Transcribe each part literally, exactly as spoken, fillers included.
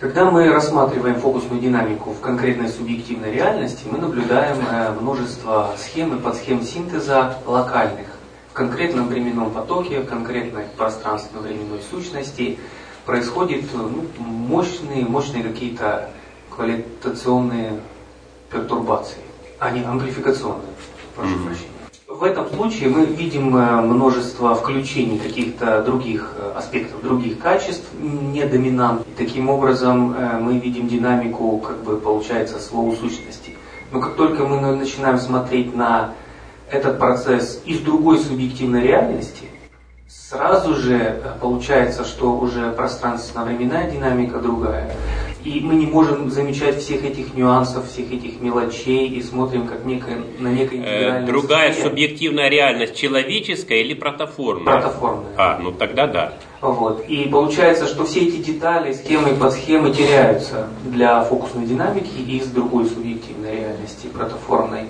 Когда мы рассматриваем фокусную динамику в конкретной субъективной реальности, мы наблюдаем множество схем и подсхем синтеза локальных. В конкретном временном потоке, в конкретной пространственно-временной сущности происходят ну, мощные, мощные какие-то квалитационные пертурбации, а не амплификационные, прошу mm-hmm. прощения. В этом случае мы видим множество включений каких-то других аспектов, других качеств, не доминант. И таким образом мы видим динамику, как бы получается, слоу сущности. Но как только мы начинаем смотреть на этот процесс из другой субъективной реальности, сразу же получается, что уже пространственно-временная динамика другая. И мы не можем замечать всех этих нюансов, всех этих мелочей и смотрим как некое, на некое интегральное Другая состояние. Субъективная реальность человеческая или протоформная? Протоформная. А, ну тогда да. Вот. И получается, что все эти детали, схемы, подсхемы теряются для фокусной динамики из другой субъективной реальности, протоформной.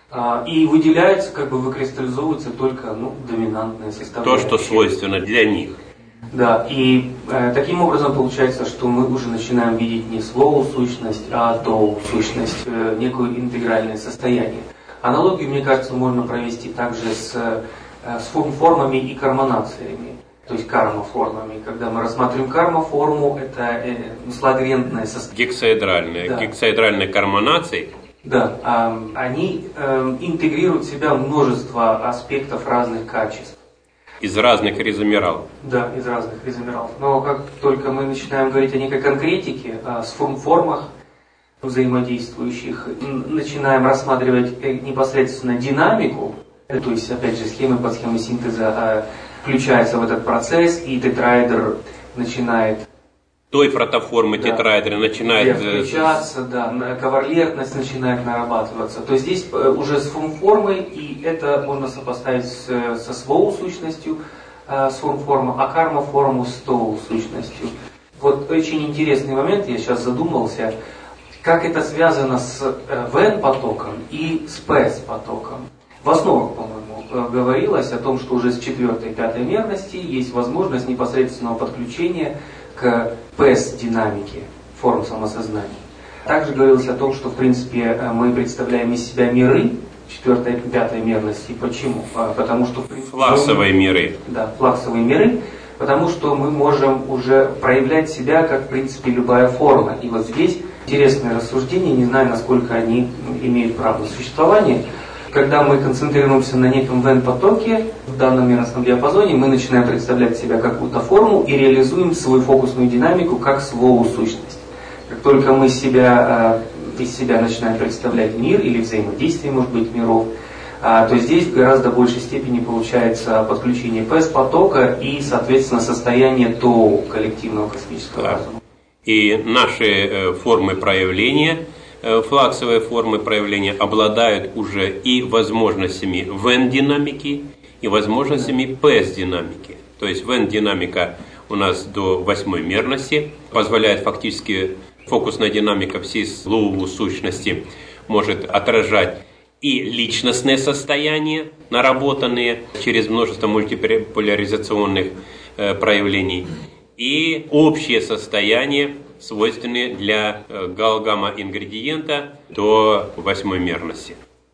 И выделяется, как бы выкристаллизовывается только ну, доминантная составляющая. То, что свойственно для них. Да, и э, таким образом получается, что мы уже начинаем видеть не слово сущность, а доу сущность, э, некое интегральное состояние. Аналогию, мне кажется, можно провести также с, э, с формами и карманациями, то есть карма-формами. Когда мы рассматриваем карма-форму, это э, слагвентное состояние. Гексаэдральные, да. Гексаэдральные карманации. Да, э, они э, интегрируют в себя множество аспектов разных качеств. Из разных изомералов. Да, из разных изомералов. Но как только мы начинаем говорить о некой конкретике, о формах взаимодействующих, начинаем рассматривать непосредственно динамику, то есть, опять же, схемы под схемы синтеза включаются в этот процесс, и тетраэдр начинает... Той протоформы да, тетраэдра начинает включаться, да, коварлентность начинает нарабатываться. То есть здесь уже с форм-формой, и это можно сопоставить с, со слоу сущностью, э, с форм-формой, а карма-форму с тоу сущностью. Вот очень интересный момент, я сейчас задумался, как это связано с э, вен-потоком и с пэс-потоком. В основах, по-моему, говорилось о том, что уже с четвертой, пятой мерности есть возможность непосредственного подключения к пэс-динамике форм самосознания. Также говорилось о том, что в принципе мы представляем из себя миры четвертой и пятой мерности. Почему? Потому что в принципе, флаксовые мы, миры. Да, флаксовые миры, потому что мы можем уже проявлять себя как в принципе любая форма. И вот здесь интересное рассуждение, не знаю, насколько они имеют право на существование. Когда мы концентрируемся на неком вен-потоке, в данном мерностном диапазоне, мы начинаем представлять себя какую-то форму и реализуем свою фокусную динамику как свою сущность. Как только мы себя, из себя начинаем представлять мир или взаимодействие, может быть, миров, то здесь в гораздо большей степени получается подключение пэс-потока и, соответственно, состояние тоу, коллективного космического да. разума. И наши формы проявления, флаксовые формы проявления обладают уже и возможностями вен-динамики, и возможностями пэс-динамики. То есть вен-динамика у нас до восьмой мерности, позволяет фактически фокусная динамика всей слоу сущности может отражать и личностные состояния, наработанные через множество мультиполяризационных э, проявлений, и общее состояние, свойственные для галгамма-ингредиента до восьмой мерности.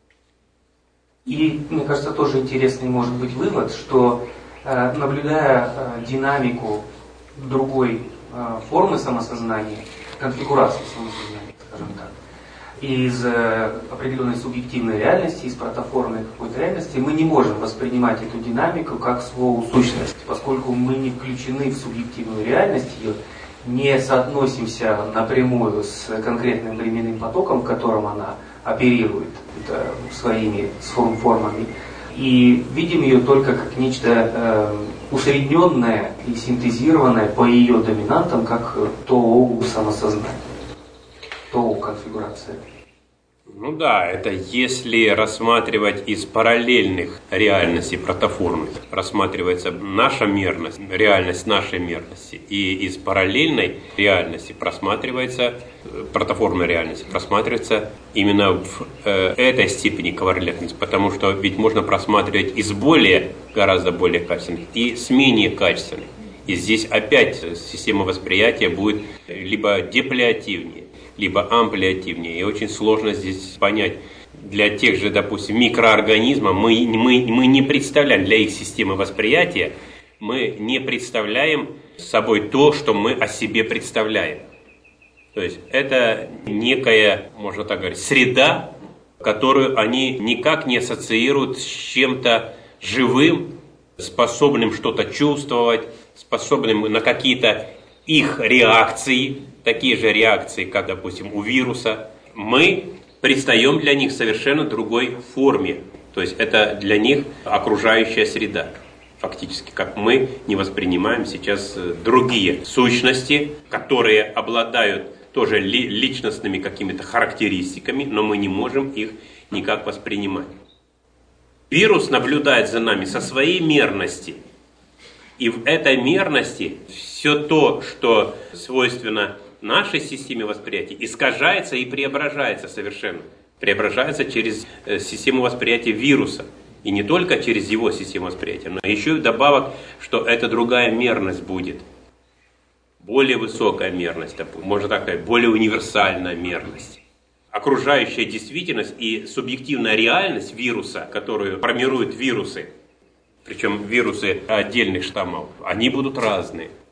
И, мне кажется, тоже интересный может быть вывод, что э, наблюдая э, динамику другой э, формы самосознания, конфигурации самосознания, скажем так, из э, определенной субъективной реальности, из протоформной какой-то реальности, мы не можем воспринимать эту динамику как свою сущность, поскольку мы не включены в субъективную реальность ее, не соотносимся напрямую с конкретным временным потоком, в котором она оперирует это, своими формами, и видим ее только как нечто э, усредненное и синтезированное по ее доминантам, как тоу самосознание, тоу конфигурация. Ну да, это если рассматривать из параллельных реальностей протоформы, рассматривается наша мерность, реальность нашей мерности, и из параллельной реальности просматривается, протоформной реальности просматривается именно в э, этой степени коварлентность, потому что ведь можно просматривать из более, гораздо более качественных и с менее качественных. И здесь опять система восприятия будет либо деплиативнее, либо амплиативнее. И очень сложно здесь понять. Для тех же, допустим, микроорганизмов мы, мы, мы не представляем, для их системы восприятия, мы не представляем собой то, что мы о себе представляем. То есть это некая, можно так говорить, среда, которую они никак не ассоциируют с чем-то живым, способным что-то чувствовать, способным на какие-то их реакции, такие же реакции, как, допустим, у вируса. Мы предстаем для них в совершенно другой форме. То есть это для них окружающая среда. Фактически, как мы не воспринимаем сейчас другие сущности, которые обладают тоже личностными какими-то характеристиками, но мы не можем их никак воспринимать. Вирус наблюдает за нами со своей мерности. И в этой мерности все то, что свойственно нашей системе восприятия, искажается и преображается совершенно. Преображается через систему восприятия вируса. И не только через его систему восприятия, но еще и вдобавок, что это другая мерность будет. Более высокая мерность, можно так сказать, более универсальная мерность. Окружающая действительность и субъективная реальность вируса, которую формируют вирусы, причем вирусы отдельных штаммов, они будут разные.